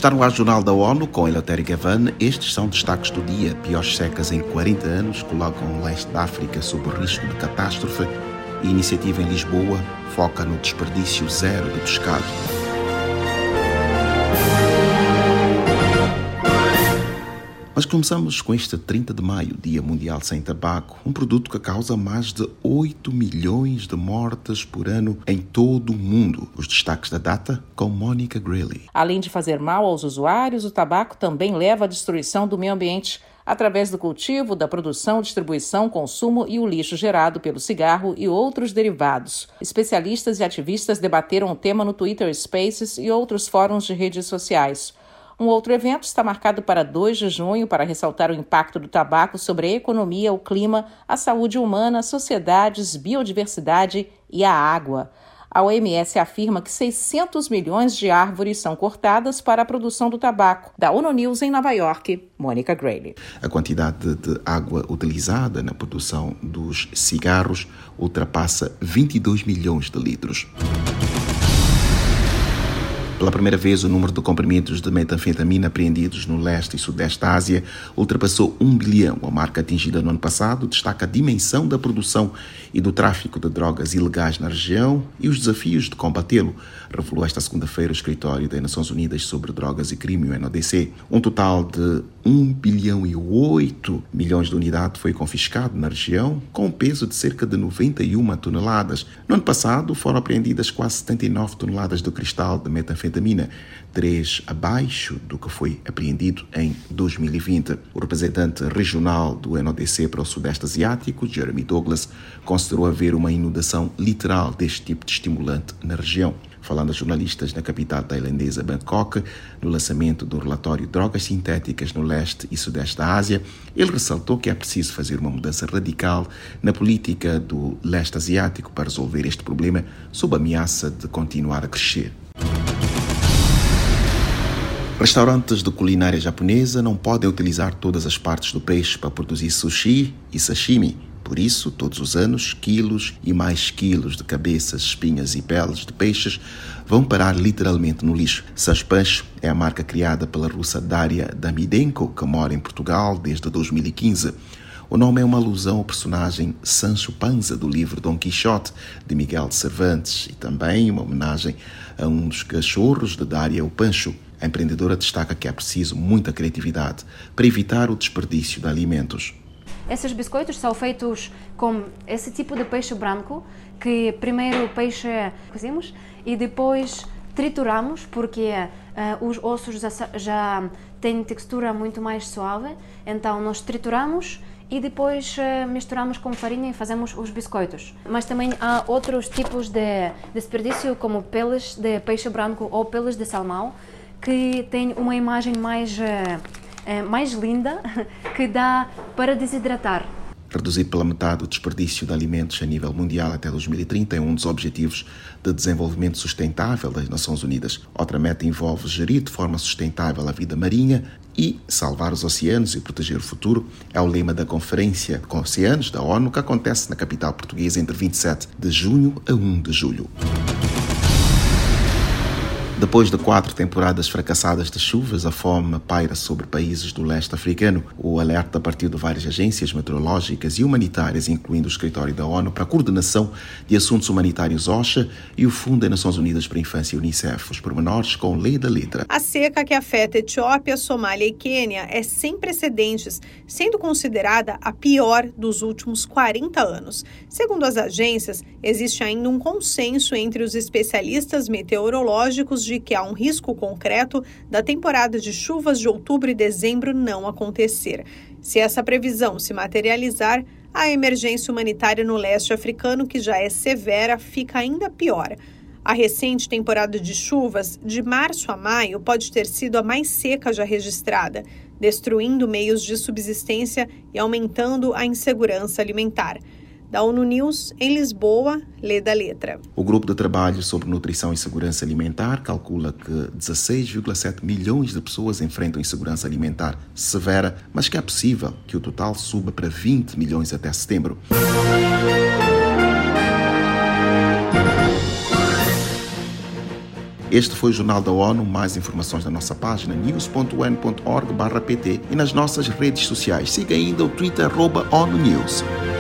Está no ar o Jornal da ONU com Eleutério Gavan. Estes são destaques do dia. Piores secas em 40 anos colocam o leste da África sob o risco de catástrofe. E iniciativa em Lisboa foca no desperdício zero de pescado. Mas começamos com este 30 de maio, Dia Mundial Sem Tabaco, um produto que causa mais de 8 milhões de mortes por ano em todo o mundo. Os destaques da data com Monica Greeley. Além de fazer mal aos usuários, o tabaco também leva à destruição do meio ambiente, através do cultivo, da produção, distribuição, consumo e o lixo gerado pelo cigarro e outros derivados. Especialistas e ativistas debateram o tema no Twitter Spaces e outros fóruns de redes sociais. Um outro evento está marcado para 2 de junho para ressaltar o impacto do tabaco sobre a economia, o clima, a saúde humana, sociedades, biodiversidade e a água. A OMS afirma que 600 milhões de árvores são cortadas para a produção do tabaco. Da ONU News em Nova York, Monica Greeley. A quantidade de água utilizada na produção dos cigarros ultrapassa 22 milhões de litros. Pela primeira vez, o número de comprimidos de metanfetamina apreendidos no leste e sudeste da Ásia ultrapassou 1 bilhão. A marca atingida no ano passado destaca a dimensão da produção e do tráfico de drogas ilegais na região e os desafios de combatê-lo, revelou esta segunda-feira o Escritório das Nações Unidas sobre Drogas e Crime, o NODC. Um total de 1 bilhão e 8 milhões de unidades foi confiscado na região, com um peso de cerca de 91 toneladas. No ano passado, foram apreendidas quase 79 toneladas de cristal de metanfetamina, 3 abaixo do que foi apreendido em 2020. O representante regional do NODC para o Sudeste Asiático, Jeremy Douglas, considerou haver uma inundação literal deste tipo de estimulante na região. Falando a jornalistas na capital tailandesa Bangkok, no lançamento do relatório Drogas Sintéticas no Leste e Sudeste da Ásia, ele ressaltou que é preciso fazer uma mudança radical na política do leste asiático para resolver este problema sob a ameaça de continuar a crescer. Restaurantes de culinária japonesa não podem utilizar todas as partes do peixe para produzir sushi e sashimi. Por isso, todos os anos, quilos e mais quilos de cabeças, espinhas e peles de peixes vão parar literalmente no lixo. Sashpancho é a marca criada pela russa Daria Damidenko, que mora em Portugal desde 2015. O nome é uma alusão ao personagem Sancho Panza do livro Dom Quixote, de Miguel de Cervantes, e também uma homenagem a um dos cachorros de Daria, o Pancho. A empreendedora destaca que é preciso muita criatividade para evitar o desperdício de alimentos. Esses biscoitos são feitos com esse tipo de peixe branco, que primeiro o peixe cozimos e depois trituramos, porque os ossos já têm textura muito mais suave, então nós trituramos e depois misturamos com farinha e fazemos os biscoitos. Mas também há outros tipos de desperdício, como peles de peixe branco ou peles de salmão, que têm uma imagem mais linda, que dá para desidratar. Reduzir pela metade o desperdício de alimentos a nível mundial até 2030 é um dos objetivos de desenvolvimento sustentável das Nações Unidas. Outra meta envolve gerir de forma sustentável a vida marinha e salvar os oceanos e proteger o futuro. É o lema da Conferência com Oceanos da ONU, que acontece na capital portuguesa entre 27 de junho a 1 de julho. Depois de 4 temporadas fracassadas de chuvas, a fome paira sobre países do leste africano. O alerta partiu de várias agências meteorológicas e humanitárias, incluindo o Escritório da ONU para a Coordenação de Assuntos Humanitários OCHA e o Fundo das Nações Unidas para a Infância UNICEF. Os pormenores com Lei da Letra. A seca que afeta Etiópia, Somália e Quênia é sem precedentes, sendo considerada a pior dos últimos 40 anos. Segundo as agências, existe ainda um consenso entre os especialistas meteorológicos de que há um risco concreto da temporada de chuvas de outubro e dezembro não acontecer. Se essa previsão se materializar, a emergência humanitária no leste africano, que já é severa, fica ainda pior. A recente temporada de chuvas, de março a maio, pode ter sido a mais seca já registrada, destruindo meios de subsistência e aumentando a insegurança alimentar. Da ONU News, em Lisboa, Lê da Letra. O Grupo de Trabalho sobre Nutrição e Segurança Alimentar calcula que 16,7 milhões de pessoas enfrentam insegurança alimentar severa, mas que é possível que o total suba para 20 milhões até setembro. Este foi o Jornal da ONU. Mais informações na nossa página news.un.org/pt e nas nossas redes sociais. Siga ainda o Twitter @ONUNews.